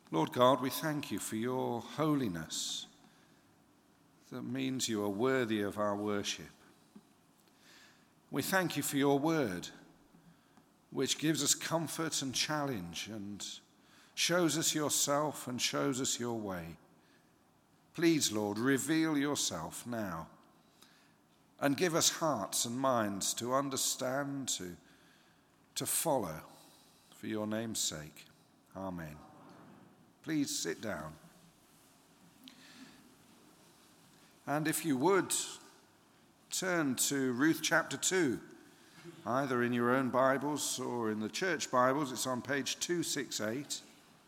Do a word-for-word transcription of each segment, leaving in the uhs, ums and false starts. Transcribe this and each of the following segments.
Lord God, we thank you for your holiness. That means you are worthy of our worship. We thank you for your word, which gives us comfort and challenge and shows us yourself and shows us your way. Please, Lord, reveal yourself now and give us hearts and minds to understand, to, to follow, for your name's sake. Amen. Please sit down. And if you would, turn to Ruth chapter two, either in your own Bibles or in the church Bibles. It's on page two sixty-eight.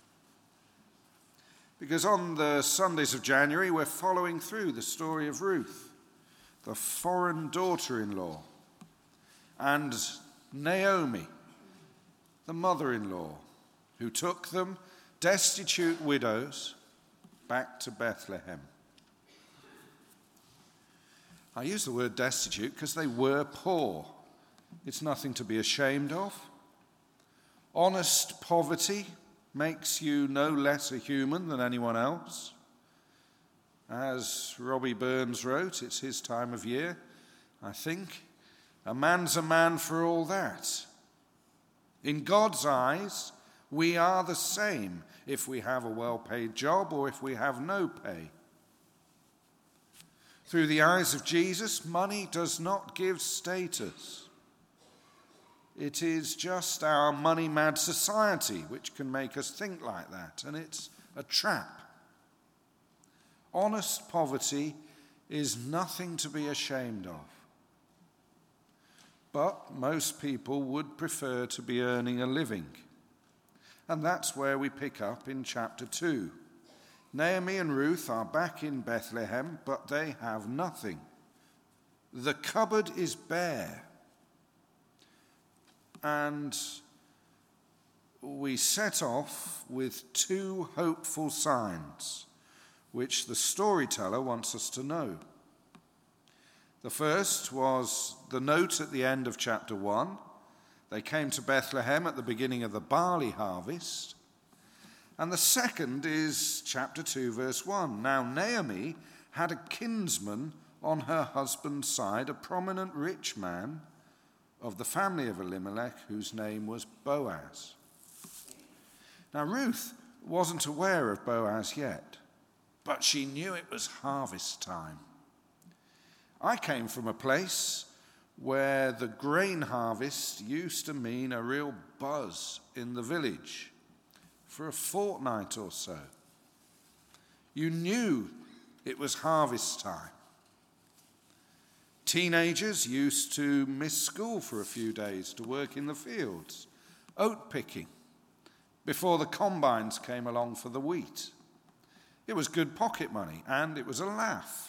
Because on the Sundays of January, we're following through the story of Ruth, the foreign daughter-in-law, and Naomi, the mother-in-law, who took them, destitute widows, back to Bethlehem. I use the word destitute because they were poor. It's nothing to be ashamed of. Honest poverty makes you no less a human than anyone else. As Robbie Burns wrote, it's his time of year, I think, a man's a man for all that. In God's eyes, we are the same if we have a well-paid job or if we have no pay. Through the eyes of Jesus, money does not give status. It is just our money-mad society which can make us think like that, and it's a trap. Honest poverty is nothing to be ashamed of. But most people would prefer to be earning a living. And that's where we pick up in chapter two. Naomi and Ruth are back in Bethlehem, but they have nothing. The cupboard is bare. And we set off with two hopeful signs, which the storyteller wants us to know. The first was the note at the end of chapter one. They came to Bethlehem at the beginning of the barley harvest. And the second is chapter two, verse one. Now Naomi had a kinsman on her husband's side, a prominent rich man of the family of Elimelech, whose name was Boaz. Now Ruth wasn't aware of Boaz yet, but she knew it was harvest time. I came from a place where the grain harvest used to mean a real buzz in the village for a fortnight or so. You knew it was harvest time. Teenagers used to miss school for a few days to work in the fields, oat picking, before the combines came along for the wheat. It was good pocket money, and it was a laugh.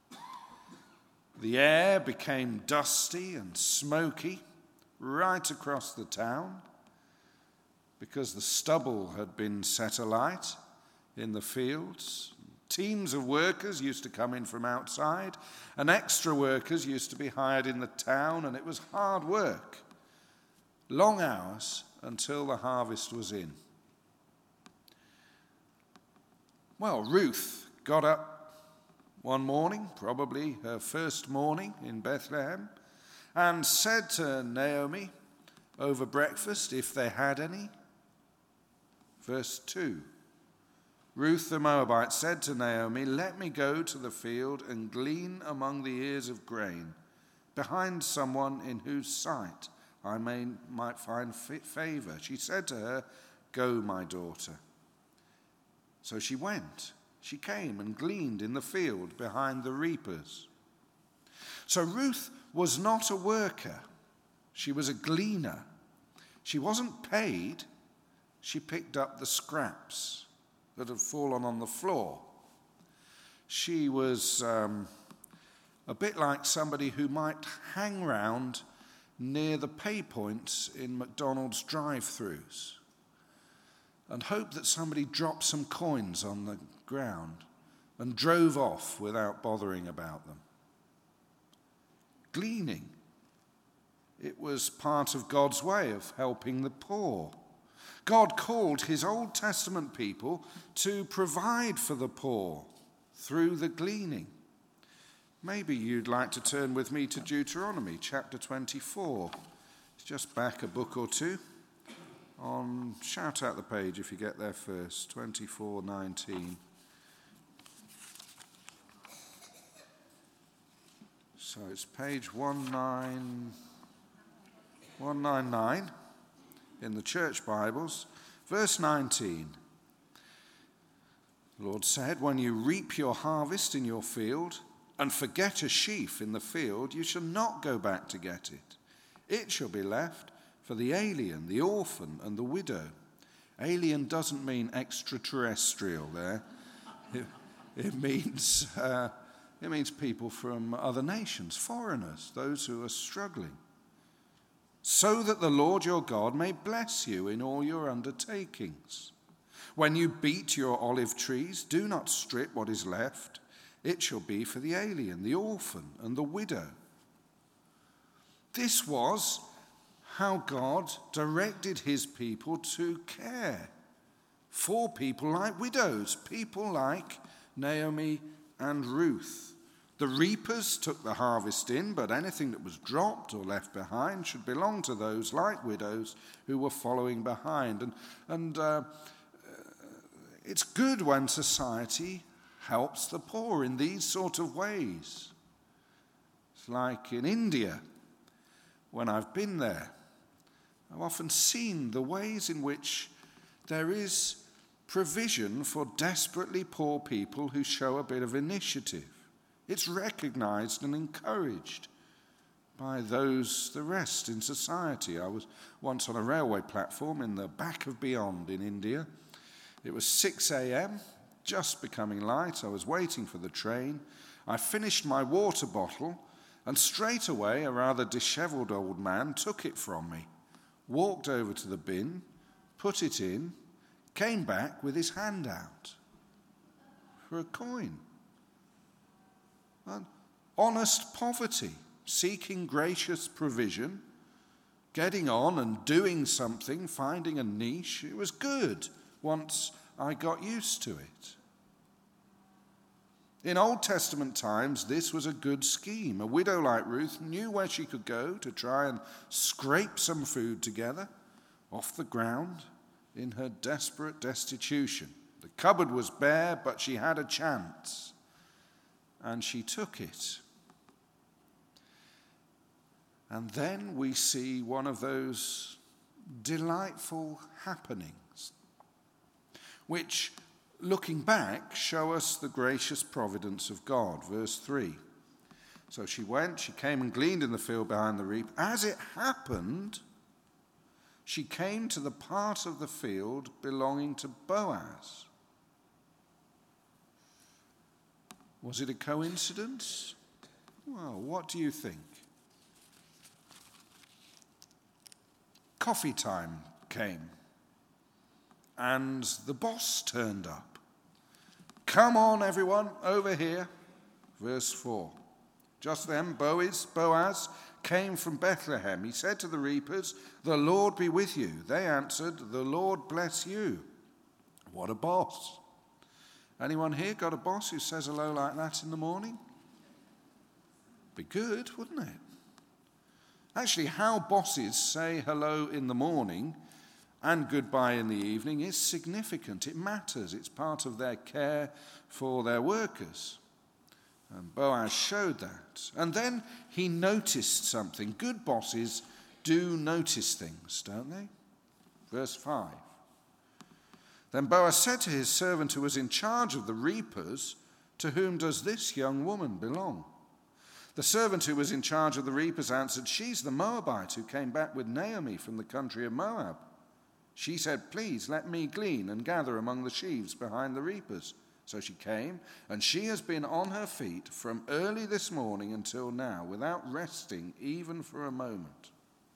The air became dusty and smoky right across the town because the stubble had been set alight in the fields. Teams of workers used to come in from outside, and extra workers used to be hired in the town, and it was hard work. Long hours until the harvest was in. Well, Ruth got up one morning, probably her first morning in Bethlehem, and said to Naomi over breakfast, if they had any. Verse two. Ruth the Moabite said to Naomi, let me go to the field and glean among the ears of grain, behind someone in whose sight I may, might find favor. She said to her, go, my daughter. So she went. She came and gleaned in the field behind the reapers. So Ruth was not a worker. She was a gleaner. She wasn't paid. She picked up the scraps that had fallen on the floor. She was um, a bit like somebody who might hang round near the pay points in McDonald's drive-thrus and hope that somebody dropped some coins on the ground and drove off without bothering about them. Gleaning. It was part of God's way of helping the poor. God called his Old Testament people to provide for the poor through the gleaning. Maybe you'd like to turn with me to Deuteronomy chapter twenty-four. It's just back a book or two. On shout out the page if you get there first, twenty-four nineteen. So it's page one nine one ninety-nine in the church Bibles, verse nineteen. The Lord said, "When you reap your harvest in your field and forget a sheaf in the field, you shall not go back to get it. It shall be left for the alien, the orphan, and the widow." Alien doesn't mean extraterrestrial there. It, it means uh, it means people from other nations, foreigners, those who are struggling. "So that the Lord your God may bless you in all your undertakings. When you beat your olive trees, do not strip what is left. It shall be for the alien, the orphan, and the widow." This was how God directed his people to care for people like widows, people like Naomi and Ruth. The reapers took the harvest in, but anything that was dropped or left behind should belong to those like widows who were following behind. And, and uh, it's good when society helps the poor in these sort of ways. It's like in India, when I've been there, I've often seen the ways in which there is provision for desperately poor people who show a bit of initiative. It's recognized and encouraged by those, the rest in society. I was once on a railway platform in the back of Beyond in India. It was six a.m., just becoming light. I was waiting for the train. I finished my water bottle, and straight away a rather disheveled old man took it from me, walked over to the bin, put it in, came back with his hand out for a coin. Honest poverty, seeking gracious provision, getting on and doing something, finding a niche. It was good once I got used to it. In Old Testament times, this was a good scheme. A widow like Ruth knew where she could go to try and scrape some food together off the ground in her desperate destitution. The cupboard was bare, but she had a chance, and she took it. And then we see one of those delightful happenings, which, looking back, show us the gracious providence of God. Verse three. "So she went, she came and gleaned in the field behind the reap. As it happened, she came to the part of the field belonging to Boaz." Was it a coincidence? Well, what do you think? Coffee time came, and the boss turned up. "Come on, everyone, over here." Verse four. Just then Boaz, Boaz came from Bethlehem. He said to the reapers, "The Lord be with you." They answered, "The Lord bless you." What a boss. Anyone here got a boss who says hello like that in the morning? Be good, wouldn't it? Actually, how bosses say hello in the morning and goodbye in the evening is significant. It matters. It's part of their care for their workers. And Boaz showed that. And then he noticed something. Good bosses do notice things, don't they? Verse five. Then Boaz said to his servant who was in charge of the reapers, "To whom does this young woman belong?" The servant who was in charge of the reapers answered, "She's the Moabite who came back with Naomi from the country of Moab. She said, 'Please let me glean and gather among the sheaves behind the reapers.' So she came, and she has been on her feet from early this morning until now, without resting even for a moment."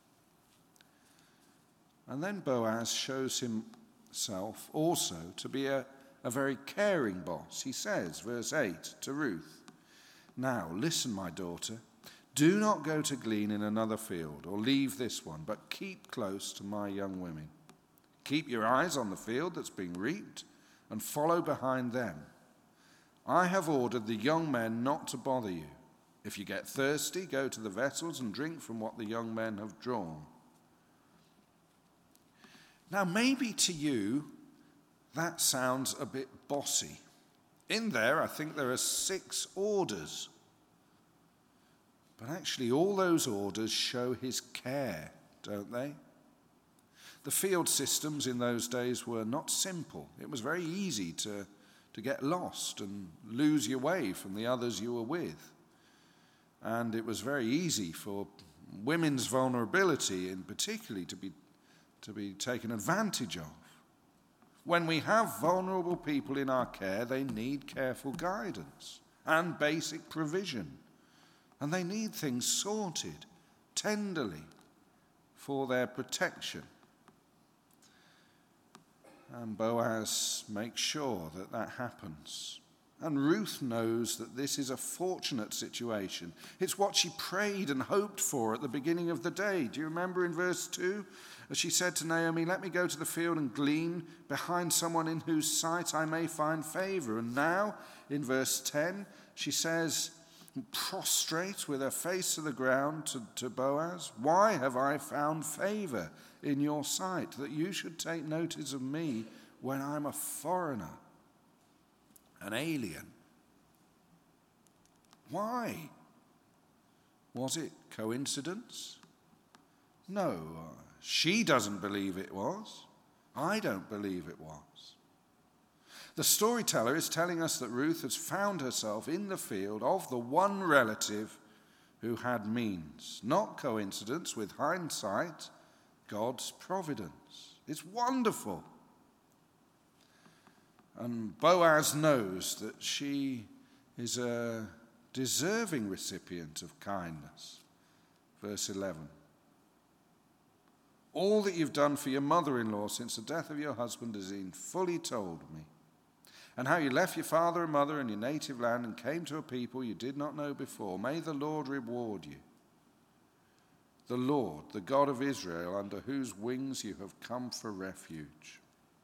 And then Boaz shows himself also to be a, a very caring boss. He says, verse eight, to Ruth, "Now listen, my daughter, do not go to glean in another field or leave this one, but keep close to my young women. Keep your eyes on the field that's being reaped and follow behind them. I have ordered the young men not to bother you. If you get thirsty, go to the vessels and drink from what the young men have drawn." Now, maybe to you, that sounds a bit bossy. In there, I think there are six orders. But actually, all those orders show his care, don't they? The field systems in those days were not simple. It was very easy to, to get lost and lose your way from the others you were with. And it was very easy for women's vulnerability in particular to be, to be taken advantage of. When we have vulnerable people in our care, they need careful guidance and basic provision. And they need things sorted tenderly for their protection. And Boaz makes sure that that happens. And Ruth knows that this is a fortunate situation. It's what she prayed and hoped for at the beginning of the day. Do you remember in verse two? As she said to Naomi, "Let me go to the field and glean behind someone in whose sight I may find favor." And now, in verse ten, she says, prostrate with her face to the ground to, to Boaz, "Why have I found favor in your sight, that you should take notice of me when I'm a foreigner, an alien?" Why? Was it coincidence? No, she doesn't believe it was. I don't believe it was. The storyteller is telling us that Ruth has found herself in the field of the one relative who had means. Not coincidence, with hindsight, God's providence. It's wonderful. And Boaz knows that she is a deserving recipient of kindness. Verse eleven. "All that you've done for your mother-in-law since the death of your husband has been fully told me. And how you left your father and mother and your native land and came to a people you did not know before. May the Lord reward you. The Lord, the God of Israel, under whose wings you have come for refuge."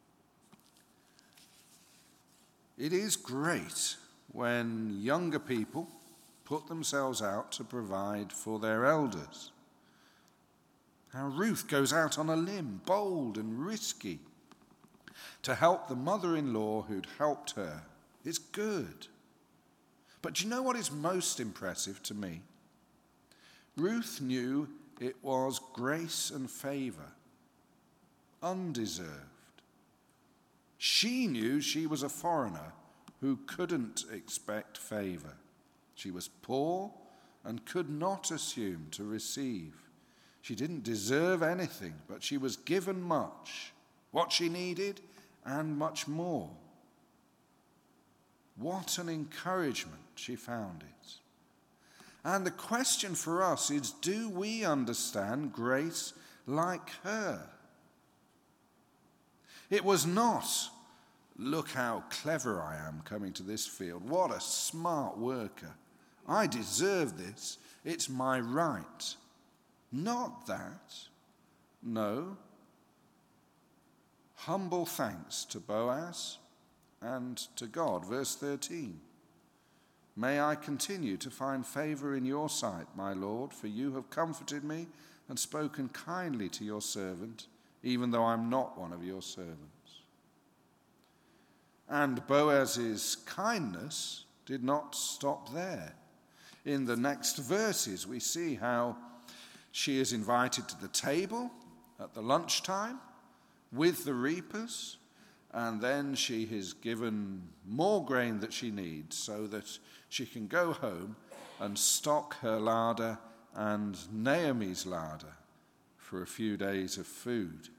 It is great when younger people put themselves out to provide for their elders. Now Ruth goes out on a limb, bold and risky, to help the mother-in-law who'd helped her. It's good. But do you know what is most impressive to me? Ruth knew it was grace and favor, undeserved. She knew she was a foreigner who couldn't expect favor. She was poor and could not assume to receive. She didn't deserve anything, but she was given much, what she needed and much more. What an encouragement she found it. And the question for us is, do we understand grace like her? It was not, "Look how clever I am coming to this field. What a smart worker. I deserve this. It's my right." Not that. No. Humble thanks to Boaz and to God. Verse thirteen. "May I continue to find favor in your sight, my Lord, for you have comforted me and spoken kindly to your servant, even though I'm not one of your servants." And Boaz's kindness did not stop there. In the next verses, we see how she is invited to the table at the lunchtime with the reapers, and then she is given more grain that she needs so that she can go home and stock her larder and Naomi's larder for a few days of food.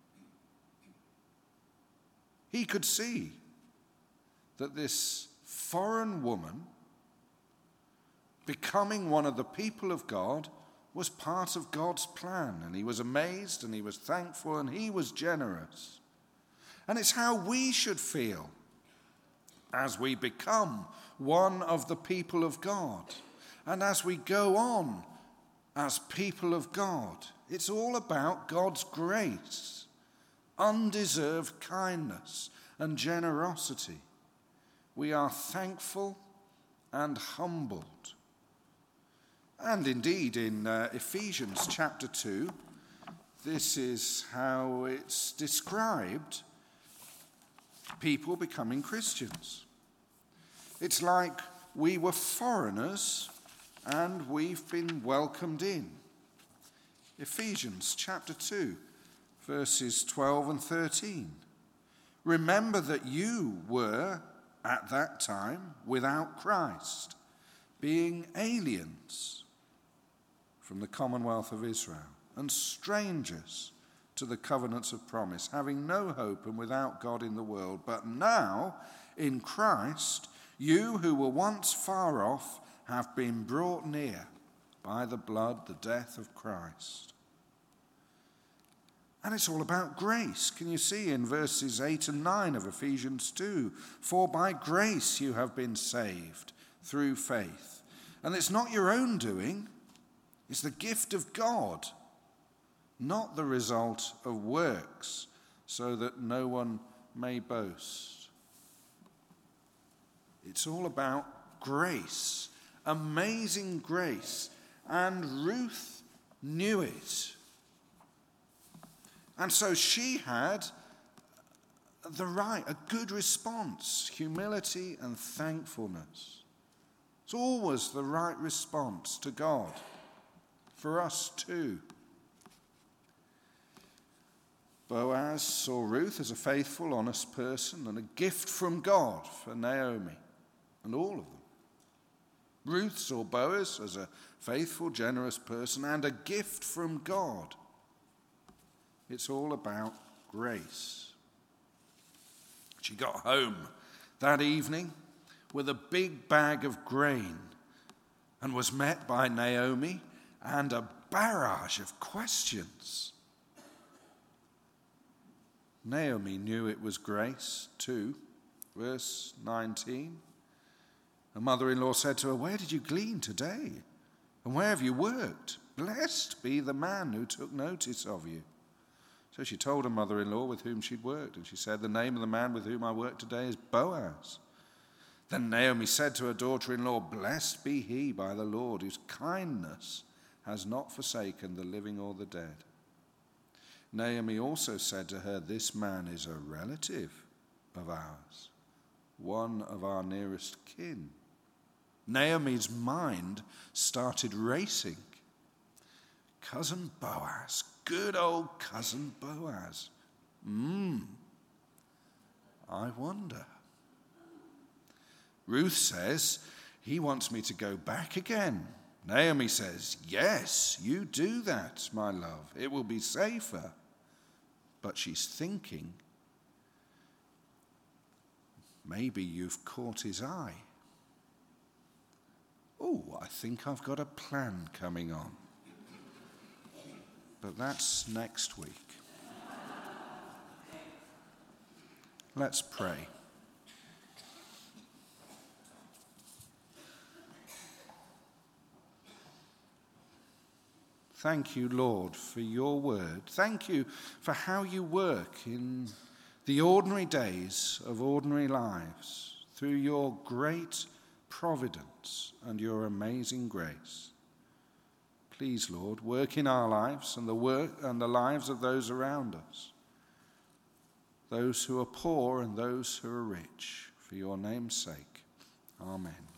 He could see that this foreign woman becoming one of the people of God was part of God's plan, and he was amazed and he was thankful and he was generous. And it's how we should feel as we become one of the people of God and as we go on as people of God. It's all about God's grace undeserved kindness and generosity. We are thankful and humbled. And indeed, in uh, Ephesians chapter two, this is how it's described, people becoming Christians. It's like we were foreigners and we've been welcomed in. Ephesians chapter two, verses twelve and thirteen. Remember that you were at that time without Christ, being aliens from the commonwealth of Israel and strangers to the covenants of promise, having no hope and without God in the world. But now, in Christ, you who were once far off have been brought near by the blood, the death of Christ. And it's all about grace. Can you see in verses eight and nine of Ephesians two? For by grace you have been saved through faith. And it's not your own doing. It's the gift of God, not the result of works, so that no one may boast. It's all about grace, amazing grace. And Ruth knew it. And so she had the right, a good response, humility and thankfulness. It's always the right response to God, for us too. Boaz saw Ruth as a faithful, honest person and a gift from God for Naomi and all of them. Ruth saw Boaz as a faithful, generous person and a gift from God. It's all about grace. She got home that evening with a big bag of grain and was met by Naomi and a barrage of questions. Naomi knew it was grace too. Verse nineteen. Her mother-in-law said to her, "Where did you glean today? And where have you worked? Blessed be the man who took notice of you." So she told her mother-in-law with whom she'd worked, and she said, "The name of the man with whom I work today is Boaz." Then Naomi said to her daughter-in-law, "Blessed be he by the Lord, whose kindness has not forsaken the living or the dead." Naomi also said to her, "This man is a relative of ours, one of our nearest kin." Naomi's mind started racing. Cousin Boaz, good old cousin Boaz. Mmm, I wonder. Ruth says, "He wants me to go back again." Naomi says, "Yes, you do that, my love. It will be safer." But she's thinking, maybe you've caught his eye. Oh, I think I've got a plan coming on. But that's next week. Let's pray. Thank you, Lord, for your word. Thank you for how you work in the ordinary days of ordinary lives through your great providence and your amazing grace. Please, Lord, work in our lives and the work and the lives of those around us, those who are poor and those who are rich, for your name's sake. Amen.